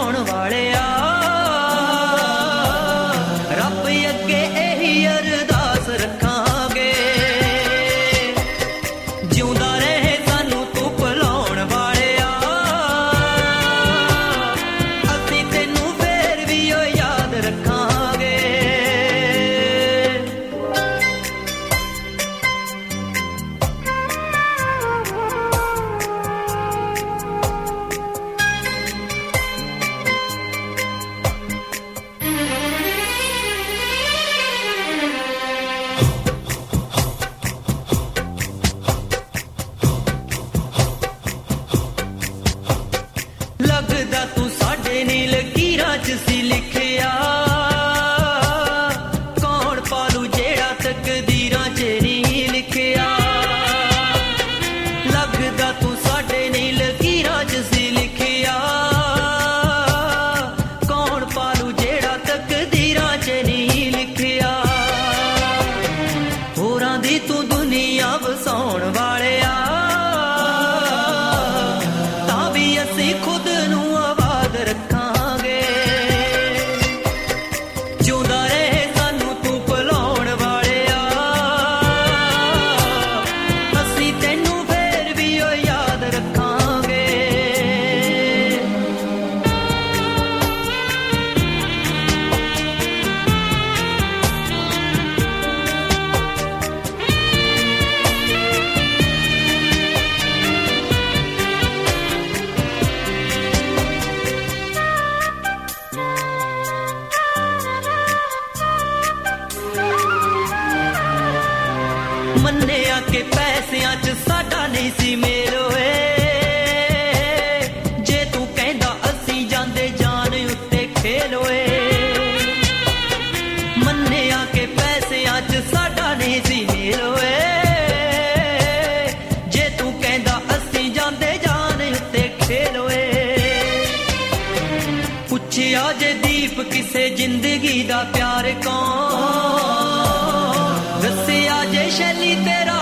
ਵਸਾਉਣ ਵਾਲਿਆ ਰੱਬ ਅੱਗੇ ਇਹੀ ਅਰਦਾਸ ਰੱਖਾਂਗੇ ਜਿਉਂਦਾ ਰਹੇ ਸਾਨੂੰ ਤੂੰ ਭੁਲਾਉਣ ਵਾਲਿਆ ਅਸੀਂ ਤੈਨੂੰ ਫੇਰ ਵੀ ਓ ਯਾਦ ਰੱਖਾਂਗੇ ਲੱਗਦਾ ਤੂੰ ਸਾਡੇ ਨੀ ਲਕੀਰਾਂ 'ਚ ਸੀ ਲਿਖਿਆ ਕੌਣ ਪਾਲੂ ਜਿਹੜਾ ਤਕਦੀਰਾਂ 'ਚ ਨਹੀਂ ਲਿਖਿਆ ਲੱਗਦਾ ਤੂੰ ਸਾਡੇ ਨੀ ਲਕੀਰਾਂ 'ਚ ਸੀ ਲਿਖਿਆ ਕੌਣ ਪਾਲੂ ਜਿਹੜਾ ਤਕਦੀਰਾਂ 'ਚ ਨਹੀਂ ਲਿਖਿਆ ਹੋਰਾਂ ਦੀ ਤੂੰ ਦੁਨੀਆ ਵਸਾਉਣ ਵਾਲਿਆ ਅਸੀਂ ਖੁਦ ਨੂੰ ਆਬਾਦ ਰੱਖਾਂਗੇ ਜਿਉਂਦਾ ਰਹੇ ਸਾਨੂੰ ਤੂੰ ਭੁਲਾਉਣ ਵਾਲਿਆ ਅਸੀਂ ਤੈਨੂੰ ਫੇਰ ਵੀ ਓ ਯਾਦ ਰੱਖਾਂਗੇ ਮੰਨਿਆ ਕਿ ਪੈਸਿਆਂ 'ਚ ਸਾਡਾ ਨਹੀਂ ਸੀ ਮੇਲ ਓਏ ਜੇ ਤੂੰ ਕਹਿੰਦਾ ਅਸੀਂ ਜਾਂਦੇ ਜਾਨ ਉੱਤੇ ਖੇਲ ਓਏ ਮੰਨਿਆ ਕਿ ਪੈਸਿਆਂ 'ਚ ਸਾਡਾ ਨਹੀਂ ਸੀ ਮੇਲ ਓਏ ਜੇ ਤੂੰ ਕਹਿੰਦਾ ਅਸੀਂ ਜਾਂਦੇ ਜਾਨ ਉੱਤੇ ਖੇਲ ਓਏ ਪੁੱਛਿਆ ਜੇ ਦੀਪ ਕਿਸੇ ਜ਼ਿੰਦਗੀ ਦਾ ਪਿਆਰ ਕੌਣ ਦੱਸਿਆ ਜੇ ਸ਼ੈਲੀ ਤੇਰਾ